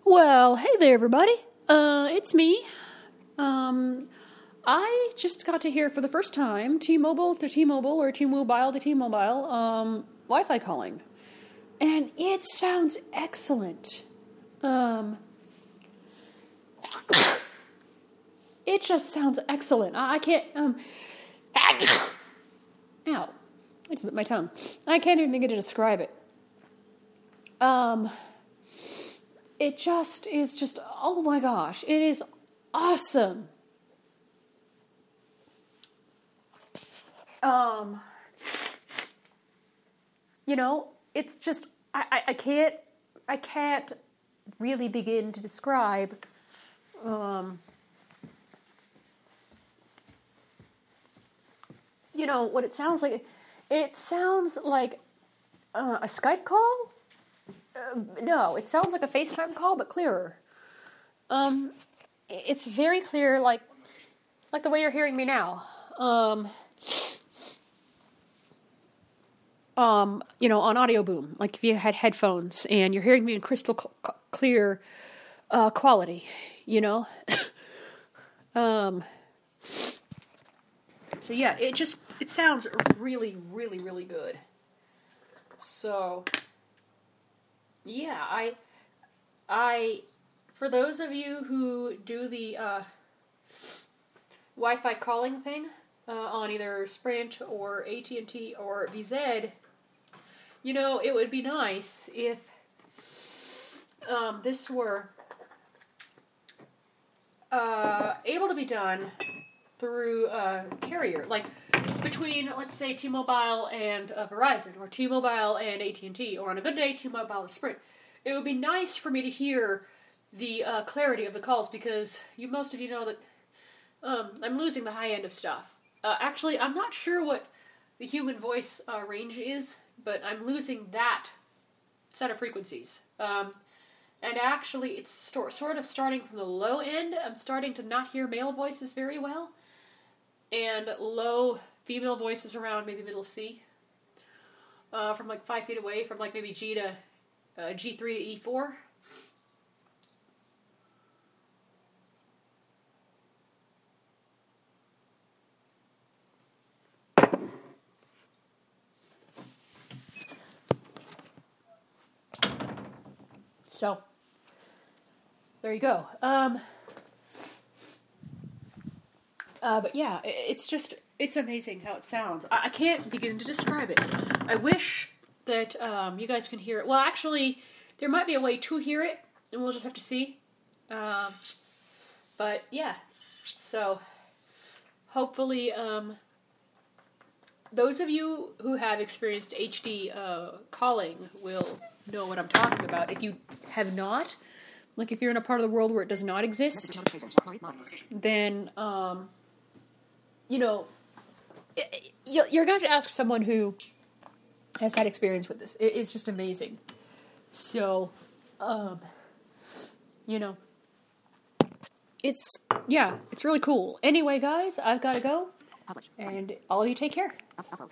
Well, hey there, everybody. It's me. I just got to hear for the first time T-Mobile to T-Mobile or T-Mobile to T-Mobile Wi-Fi calling, and it sounds excellent. It just sounds excellent. I can't. Ow! I just bit my tongue. I can't even begin to describe it. It just is just, oh my gosh, it is awesome. It's just, I can't really begin to describe, what it sounds like. It sounds like a Skype call. No, it sounds like a FaceTime call, but clearer. It's very clear, like the way you're hearing me now. On Audio Boom, like if you had headphones and you're hearing me in crystal clear quality, So yeah, it sounds really, really, really good. So yeah, I for those of you who do the Wi-Fi calling thing on either Sprint or AT&T or VZ, it would be nice if this were able to be done through a carrier, like between, let's say, T-Mobile and Verizon, or T-Mobile and AT&T, or on a good day, T-Mobile and Sprint. It would be nice for me to hear the clarity of the calls, because most of you know that I'm losing the high end of stuff. Actually, I'm not sure what the human voice range is, but I'm losing that set of frequencies. And actually, it's sort of starting from the low end. I'm starting to not hear male voices very well, and low female voices around maybe middle C, from like 5 feet away, from like maybe G to G3 to E4. So, there you go. But yeah, it's amazing how it sounds. I can't begin to describe it. I wish that you guys can hear it. Well, actually, there might be a way to hear it, and we'll just have to see. But yeah, so hopefully those of you who have experienced HD calling will know what I'm talking about. If you have not, like if you're in a part of the world where it does not exist, then you're going to have to ask someone who has had experience with this. It's just amazing. So, it's really cool. Anyway, guys, I've got to go, and all of you take care.